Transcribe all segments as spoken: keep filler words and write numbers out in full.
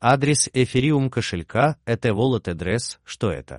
Адрес Ethereum кошелька – это Wallet Address. Что это?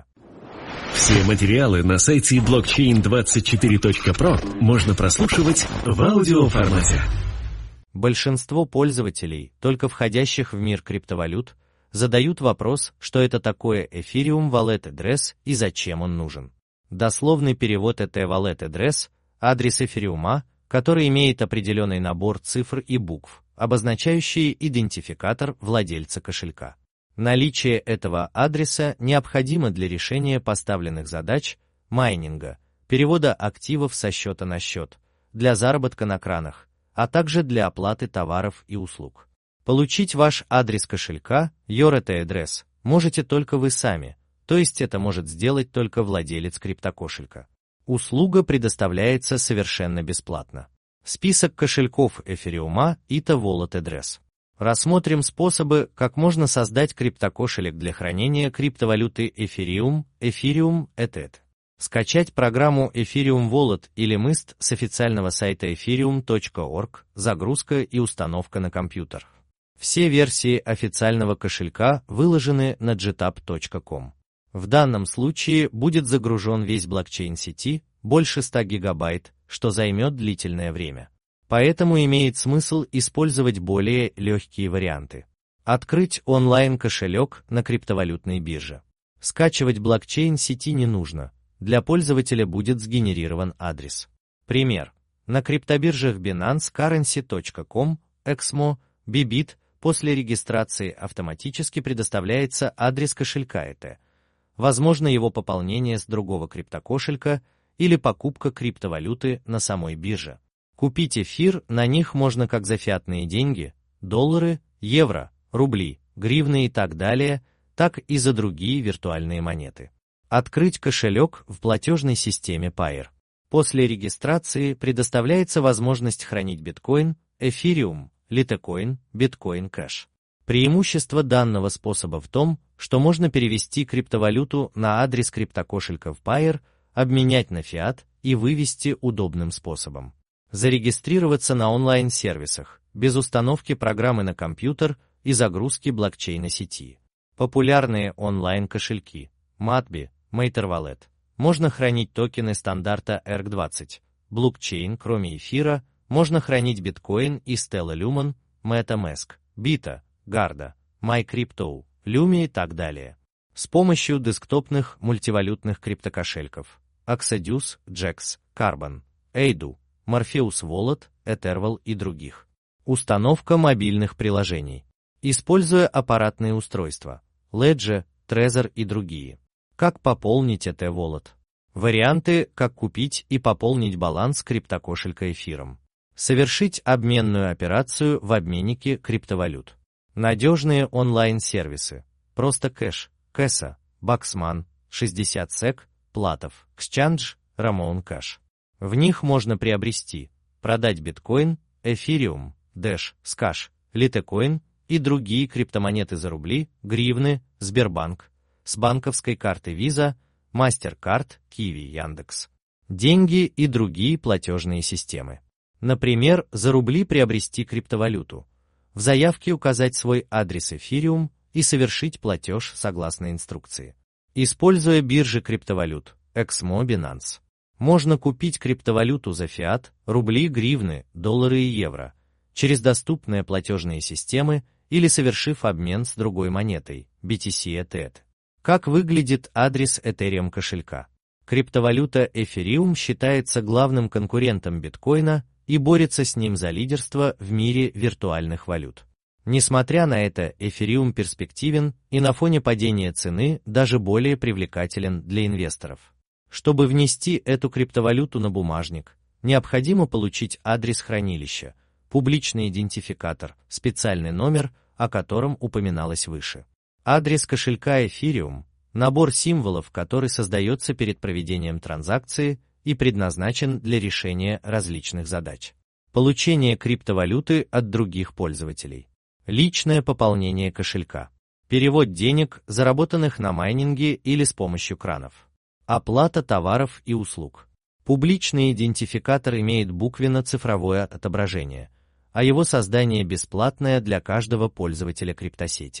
Все материалы на сайте блокчейн двадцать четыре точка про можно прослушивать в аудиоформате. Большинство пользователей, только входящих в мир криптовалют, задают вопрос, что это такое Ethereum Wallet Address и зачем он нужен. Дословный перевод — это Wallet Address, адрес эфириума, который имеет определенный набор цифр и букв, обозначающие идентификатор владельца кошелька. Наличие этого адреса необходимо для решения поставленных задач, майнинга, перевода активов со счета на счет, для заработка на кранах, а также для оплаты товаров и услуг. Получить ваш адрес кошелька, your и ти address, можете только вы сами, то есть это может сделать только владелец криптокошелька. Услуга предоставляется совершенно бесплатно. Список кошельков эфириума и ти Wallet Address. Рассмотрим способы, как можно создать криптокошелек для хранения криптовалюты Ethereum, Ethereum и ти и ти. Скачать программу Ethereum Wallet или мист с официального сайта ethereum точка орг, загрузка и установка на компьютер. Все версии официального кошелька выложены на джитап точка ком. В данном случае будет загружен весь блокчейн сети, больше ста гигабайт, что займет длительное время. Поэтому имеет смысл использовать более легкие варианты. Открыть онлайн-кошелек на криптовалютной бирже. Скачивать блокчейн сети не нужно, для пользователя будет сгенерирован адрес. Пример. На криптобиржах Binance Currency точка ком, Exmo, Bybit после регистрации автоматически предоставляется адрес кошелька и ти и. Возможно его пополнение с другого криптокошелька или покупка криптовалюты на самой бирже. Купить эфир на них можно как за фиатные деньги, доллары, евро, рубли, гривны и так далее, так и за другие виртуальные монеты. Открыть кошелек в платежной системе Payeer. После регистрации предоставляется возможность хранить биткоин, эфириум, литкоин, биткоин кэш. Преимущество данного способа в том, что можно перевести криптовалюту на адрес криптокошелька в Payeer, обменять на фиат и вывести удобным способом. Зарегистрироваться на онлайн-сервисах, без установки программы на компьютер и загрузки блокчейна сети. Популярные онлайн-кошельки Матби, MaterWallet. Можно хранить токены стандарта и эр джи двадцать. Блокчейн, кроме эфира, можно хранить биткоин и Stellar Lumen, MetaMask, Bita, Garda, MyCrypto, Lumi и так далее. С помощью десктопных мультивалютных криптокошельков Exodus, Jax, Carbon, Aidu, Morpheus Wallet, Etherwall и других. Установка мобильных приложений. Используя аппаратные устройства Ledger, Trezor и другие. Как пополнить и ти Wallet? Варианты, как купить и пополнить баланс криптокошелька эфиром. Совершить обменную операцию в обменнике криптовалют. Надежные онлайн-сервисы. Просто Кэш, Кэса, Baxman, шестьдесят сек, Платов, Exchange, Ramon Cash. В них можно приобрести, продать биткоин, эфириум, Dash, Skash, Litecoin и другие криптомонеты за рубли, гривны, Сбербанк, с банковской карты Visa, MasterCard, Kiwi, Яндекс. Деньги и другие платежные системы. Например, за рубли приобрести криптовалюту. В заявке указать свой адрес эфириум и совершить платеж согласно инструкции. Используя биржи криптовалют, Exmo, Binance. Можно купить криптовалюту за фиат, рубли, гривны, доллары и евро, через доступные платежные системы или совершив обмен с другой монетой, би ти си и ти и. Как выглядит адрес Ethereum кошелька? Криптовалюта Ethereum считается главным конкурентом биткоина и борется с ним за лидерство в мире виртуальных валют. Несмотря на это, Ethereum перспективен и на фоне падения цены даже более привлекателен для инвесторов. Чтобы внести эту криптовалюту на бумажник, необходимо получить адрес хранилища, публичный идентификатор, специальный номер, о котором упоминалось выше. Адрес кошелька Ethereum – набор символов, который создается перед проведением транзакции и предназначен для решения различных задач. Получение криптовалюты от других пользователей. Личное пополнение кошелька. Перевод денег, заработанных на майнинге или с помощью кранов. Оплата товаров и услуг. Публичный идентификатор имеет буквенно-цифровое отображение, а его создание бесплатное для каждого пользователя криптосети.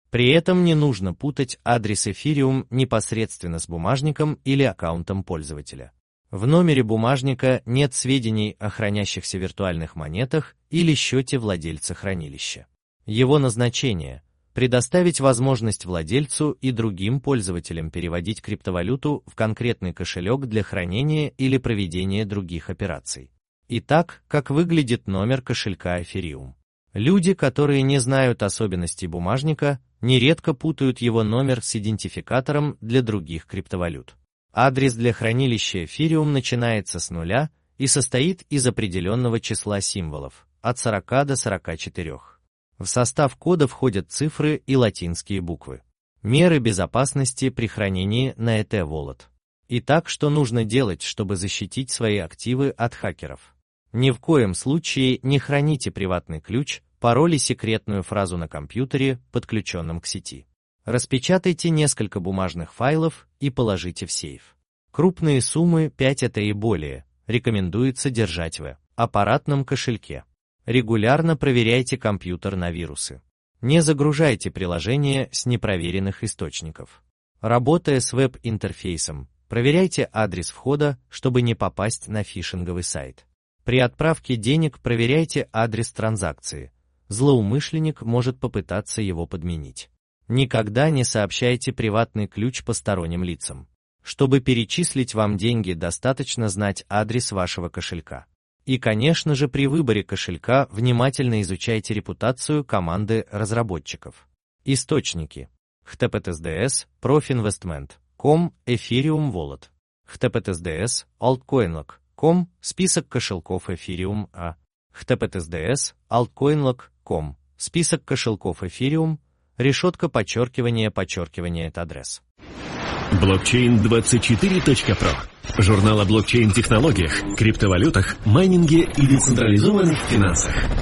При этом не нужно путать адрес Ethereum непосредственно с бумажником или аккаунтом пользователя. В номере бумажника нет сведений о хранящихся виртуальных монетах или счете владельца хранилища. Его назначение – предоставить возможность владельцу и другим пользователям переводить криптовалюту в конкретный кошелек для хранения или проведения других операций. Итак, как выглядит номер кошелька Ethereum? Люди, которые не знают особенностей бумажника, нередко путают его номер с идентификатором для других криптовалют. Адрес для хранилища Ethereum начинается с нуля и состоит из определенного числа символов, от сорока до сорока четырёх. В состав кода входят цифры и латинские буквы. Меры безопасности при хранении на и ти Wallet. Итак, что нужно делать, чтобы защитить свои активы от хакеров? Ни в коем случае не храните приватный ключ, пароль и секретную фразу на компьютере, подключенном к сети. Распечатайте несколько бумажных файлов и положите в сейф. Крупные суммы, пять и ти и более, рекомендуется держать в аппаратном кошельке. Регулярно проверяйте компьютер на вирусы. Не загружайте приложения с непроверенных источников. Работая с веб-интерфейсом, проверяйте адрес входа, чтобы не попасть на фишинговый сайт. При отправке денег проверяйте адрес транзакции. Злоумышленник может попытаться его подменить. Никогда не сообщайте приватный ключ посторонним лицам. Чтобы перечислить вам деньги, достаточно знать адрес вашего кошелька. И, конечно же, при выборе кошелька внимательно изучайте репутацию команды разработчиков. Источники: эйч ти ти пи эс ди эс, Profinvestment точка ком, Ethereum Wallet, эйч ти ти пи эс ди эс, Altcoinlock точка ком, список кошельков Ethereum, а эйч ти ти пи эс ди эс, Altcoinlock точка ком, список кошельков Ethereum, решетка подчеркивание подчеркивание это адрес. блокчейн двадцать четыре точка про. Журнал о блокчейн-технологиях, криптовалютах, майнинге и децентрализованных финансах.